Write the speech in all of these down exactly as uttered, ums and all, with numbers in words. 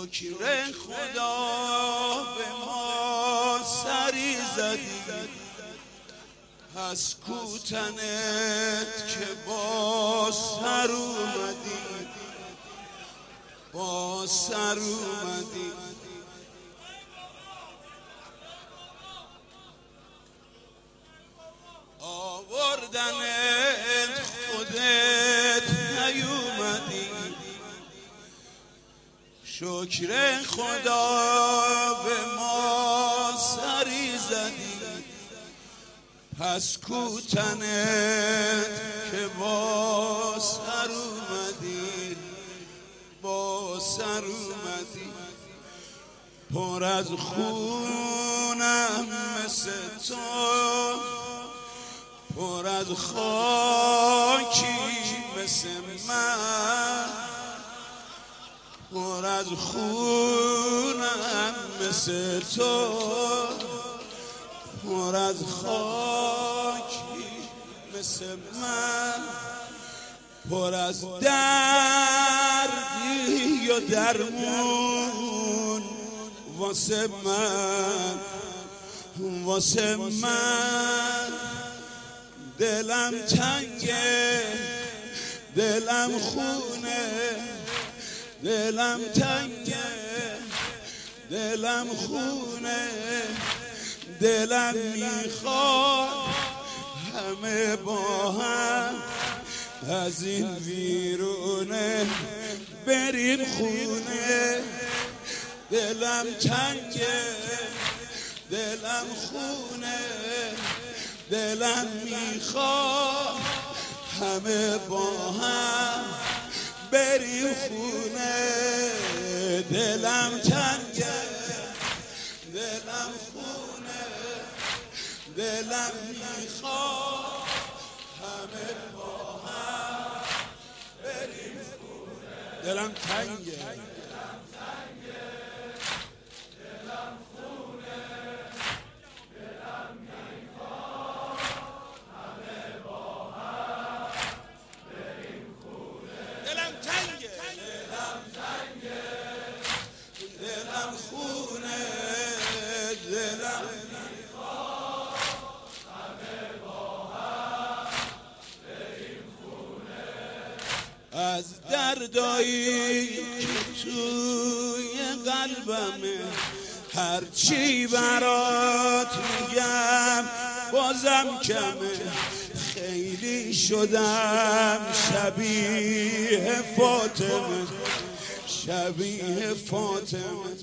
شکر خدا به ما سری زدی، از کوتنت که با سر اومدی، با سر اومدی. آوردنت خودت نیومدی، شکر خدا به ما سری زدی، پس کوتنت که با سر اومدی، با سر اومدی. پر از خونم مثل تو، پر از خاکی مثل من، پر از خونم مثل تو، پر از خاکی مثل من، پر از دردی و درمون واسه من، واسه من. دلم تنگه، دلم خونه، دلم تنگه، دلم خونه، دلم میخواد همه با هم از این ویرونه بریم خونه. دلم تنگه، دلم خونه، دلم میخواد همه با هم بریم خونه. دلم تنگه، دلم خونه، دلم میخواد همه با هم بریم خونه. دلم تنگه، از دردایی که توی قلبمه هرچی برات میگم بازم کمه. خیلی شدم شبیه فاطمه، شبیه فاطمه.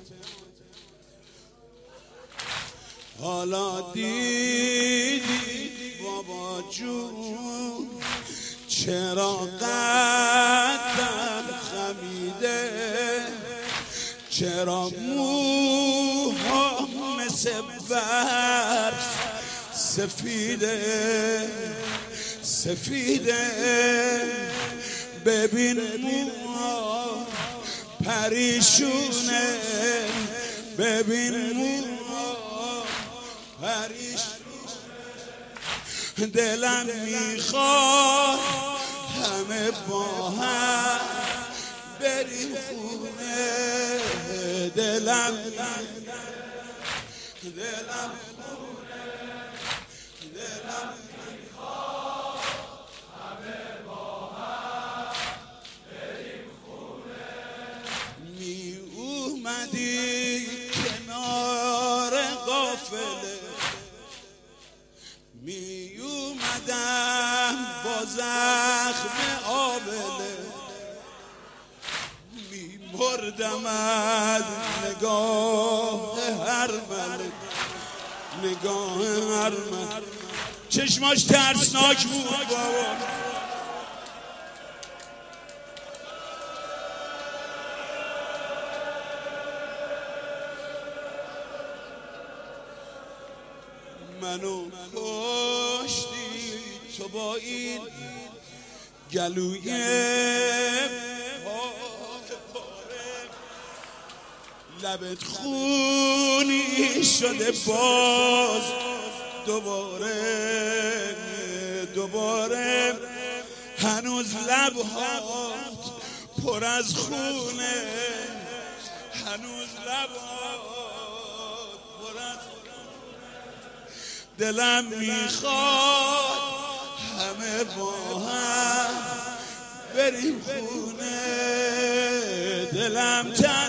حالا دیدی بابا جون چرا قدم خمیده، چرا موها مثل برف سفیده، سفیده. ببین موها پریشونه، ببین موها پریشونه. دلم میخواد همه با هم بریم خونه. دلم دلم خونه، دلم میخواد همه با هم بریم خونه. می اومدی کنار قافله، می اومدم با زخم آبله، می مردم از نگاه هر ملک، نگاه هر ملک. چشماش ترسناک بود بابا. منو کشتی تو با این گلوی پاک پاره، لبت خونی شده باز دوباره، دوباره. هنوز لبهات پر از خونه، خرابات پر از دلم میخواد همه با هم بریم خونه دلم